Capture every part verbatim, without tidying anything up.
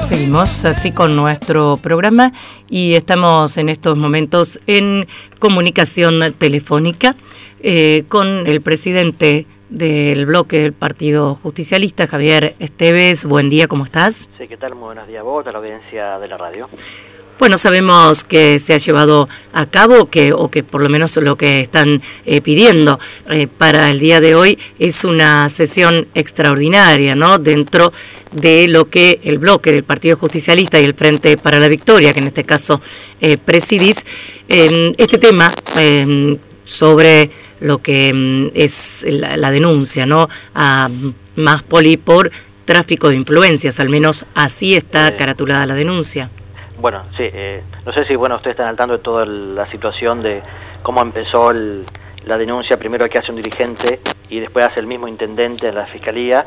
Seguimos así con nuestro programa y estamos en estos momentos en comunicación telefónica eh, con el presidente del bloque del Partido Justicialista, Javier Esteves. Buen día, ¿cómo estás? Sí, ¿qué tal? Muy buenos días a vos, a la audiencia de la radio. Bueno, sabemos que se ha llevado a cabo, que o que por lo menos lo que están eh, pidiendo eh, para el día de hoy es una sesión extraordinaria, ¿no? Dentro de lo que el bloque del Partido Justicialista y el Frente para la Victoria, que en este caso eh, presidís, eh, este tema eh, sobre lo que eh, es la, la denuncia, ¿no? A Máspoli por tráfico de influencias, al menos así está caratulada la denuncia. Bueno, sí, eh, no sé si bueno ustedes están al tanto de toda la situación de cómo empezó el, la denuncia, primero que hace un dirigente y después hace el mismo intendente de la Fiscalía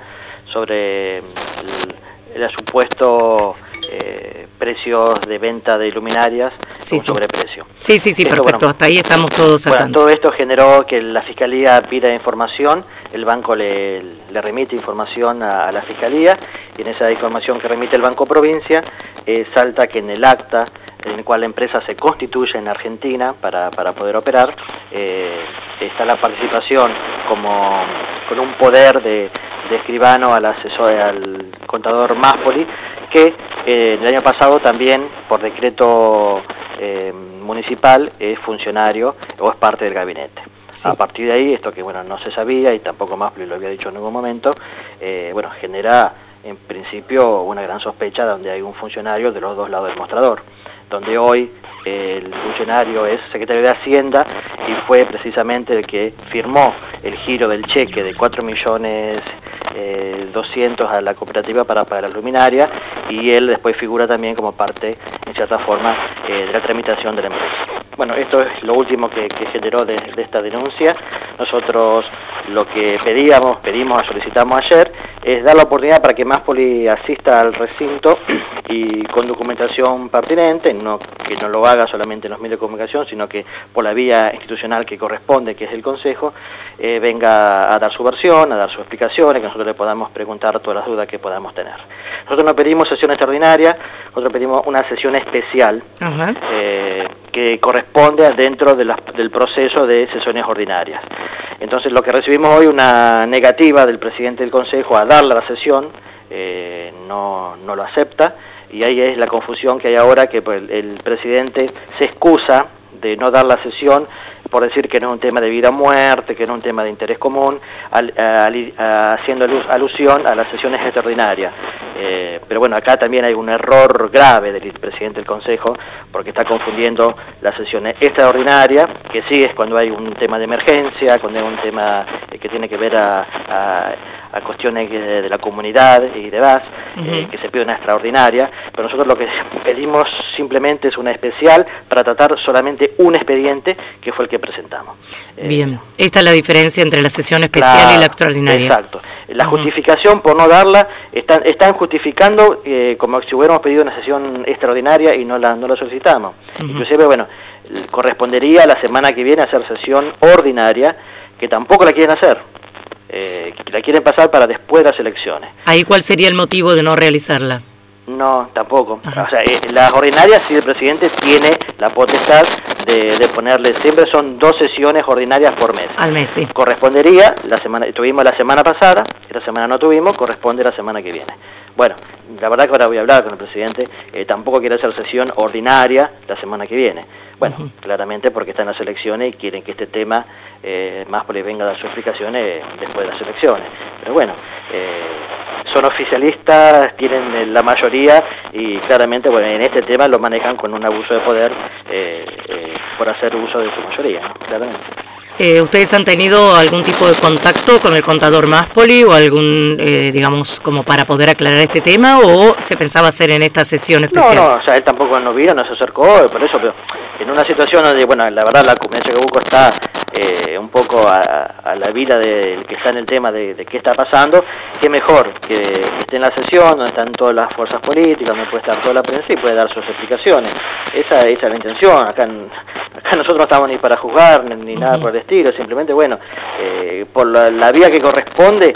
sobre el, el supuesto eh, precios de venta de luminarias, sí, un sí. sobreprecio. Sí, sí, sí, esto, perfecto, bueno, hasta ahí estamos todos al bueno, tanto. todo esto generó que la Fiscalía pida información, el banco le, le remite información a, a la Fiscalía, y en esa información que remite el Banco Provincia, eh, salta que en el acta en el cual la empresa se constituye en Argentina para, para poder operar, eh, está la participación como con un poder de, de escribano al asesor, al contador Máspoli, que eh, el año pasado también por decreto eh, municipal es funcionario o es parte del gabinete. Sí. A partir de ahí, esto que bueno no se sabía y tampoco Máspoli lo había dicho en ningún momento, eh, bueno genera en principio una gran sospecha donde hay un funcionario de los dos lados del mostrador, donde hoy eh, el funcionario es secretario de Hacienda y fue precisamente el que firmó el giro del cheque de cuatro millones doscientos a la cooperativa para pagar la luminaria, y él después figura también como parte, en cierta forma, eh, de la tramitación de la empresa. Bueno, esto es lo último que, que generó de, de esta denuncia. Nosotros lo que pedíamos, pedimos, solicitamos ayer, es dar la oportunidad para que Máspoli asista al recinto y con documentación pertinente, no, que no lo haga solamente en los medios de comunicación, sino que por la vía institucional que corresponde, que es el Consejo, eh, venga a dar su versión, a dar sus explicaciones, que nosotros le podamos preguntar todas las dudas que podamos tener. Nosotros no pedimos sesión extraordinaria, nosotros pedimos una sesión especial, eh, que corresponde dentro de la, del proceso de sesiones ordinarias. Entonces lo que recibimos hoy, una negativa del presidente del Consejo a darle la sesión, eh, no, no lo acepta, y ahí es la confusión que hay ahora, que el, el presidente se excusa de no dar la sesión por decir que no es un tema de vida o muerte, que no es un tema de interés común, al, al, a, haciendo alusión a las sesiones extraordinarias. Eh, pero bueno, acá también hay un error grave del presidente del Consejo, porque está confundiendo las sesiones extraordinarias, que sí es cuando hay un tema de emergencia, cuando hay un tema que tiene que ver a, a, a cuestiones de la comunidad y demás, uh-huh. eh, que se pide una extraordinaria, pero nosotros lo que pedimos simplemente es una especial para tratar solamente un expediente, que fue el que presentamos. Bien, eh, esta es la diferencia entre la sesión especial la, y la extraordinaria. Exacto. La uh-huh. justificación por no darla, están, están justificando eh, como si hubiéramos pedido una sesión extraordinaria y no la, no la solicitamos. Uh-huh. Inclusive, bueno, correspondería la semana que viene hacer sesión ordinaria, que tampoco la quieren hacer. Eh, que la quieren pasar para después de las elecciones. ¿Ahí cuál sería el motivo de no realizarla? No, tampoco. Ajá. O sea, eh, las ordinarias, sí, el presidente tiene la potestad de, de ponerle, siempre son dos sesiones ordinarias por mes. Al mes, sí. Correspondería, la semana, tuvimos la semana pasada, esta semana no tuvimos, corresponde la semana que viene. Bueno, la verdad que ahora voy a hablar con el presidente, eh, tampoco quiere hacer sesión ordinaria la semana que viene. Bueno, uh-huh. claramente porque están las elecciones y quieren que este tema eh, Máspoli venga a dar sus explicaciones eh, después de las elecciones. Pero bueno, eh, son oficialistas, tienen la mayoría y claramente bueno, en este tema lo manejan con un abuso de poder eh, eh, por hacer uso de su mayoría, ¿no? Claramente. Eh, ¿Ustedes han tenido algún tipo de contacto con el contador Máspoli o algún, eh, digamos, como para poder aclarar este tema, o se pensaba hacer en esta sesión especial? No, no, o sea, él tampoco no vino, no se acercó, por eso, pero en una situación donde, bueno, la verdad la comunidad de Chacabuco está eh, un poco a, a la vila del que está en el tema de, de qué está pasando, qué mejor que esté en la sesión, donde están todas las fuerzas políticas, donde puede estar toda la prensa y puede dar sus explicaciones. Esa, esa es la intención, acá, acá nosotros no estamos ni para juzgar, ni, ni nada por el estilo, simplemente, bueno, eh, por la, la vía que corresponde,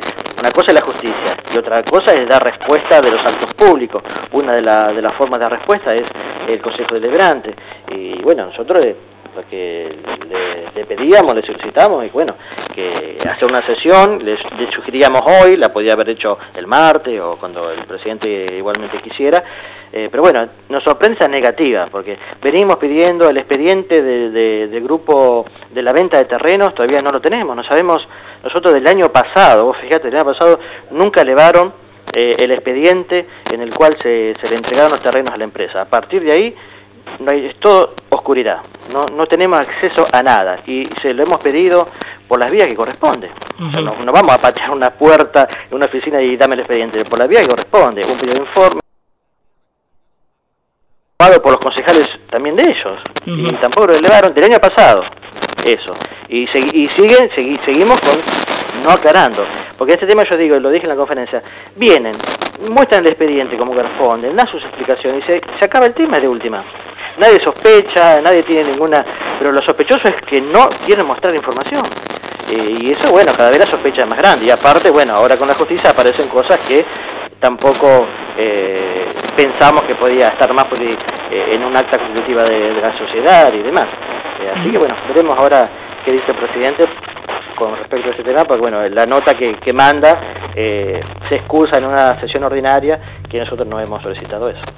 una cosa es la justicia y otra cosa es dar respuesta de los actos públicos. Una de, la, de las formas de respuesta es el Consejo Deliberante. Y bueno, nosotros eh, lo que le, le pedíamos, le solicitamos, y bueno, que hacer una sesión, le, le sugeríamos hoy, la podía haber hecho el martes o cuando el presidente igualmente quisiera, eh, pero bueno, nos sorprende esa negativa, porque venimos pidiendo el expediente de, de, del grupo de la venta de terrenos, todavía no lo tenemos, no sabemos, nosotros del año pasado, vos fíjate, el año pasado nunca elevaron eh, el expediente en el cual se, se le entregaron los terrenos a la empresa. A partir de ahí, no hay, es todo oscuridad, no, no tenemos acceso a nada y se lo hemos pedido por las vías que corresponde. Uh-huh. O sea, no, no vamos a patear una puerta en una oficina y dame el expediente, por la vía que corresponde, un pedido de informe por los concejales también de ellos. Uh-huh. Y tampoco lo elevaron del año pasado, eso, y, segui, y siguen, segui, seguimos con no aclarando, porque este tema yo digo, lo dije en la conferencia, vienen, muestran el expediente como corresponde, dan sus explicaciones y se, se acaba el tema de última. Nadie sospecha, nadie tiene ninguna... Pero lo sospechoso es que no quieren mostrar información. Eh, y eso, bueno, cada vez la sospecha es más grande. Y aparte, bueno, ahora con la justicia aparecen cosas que tampoco eh, pensamos que podía estar más porque, eh, en un acta constitutiva de, de la sociedad y demás. Eh, así que, bueno, veremos ahora qué dice el presidente con respecto a este tema, porque, bueno, la nota que, que manda eh, se excusa en una sesión ordinaria que nosotros no hemos solicitado eso.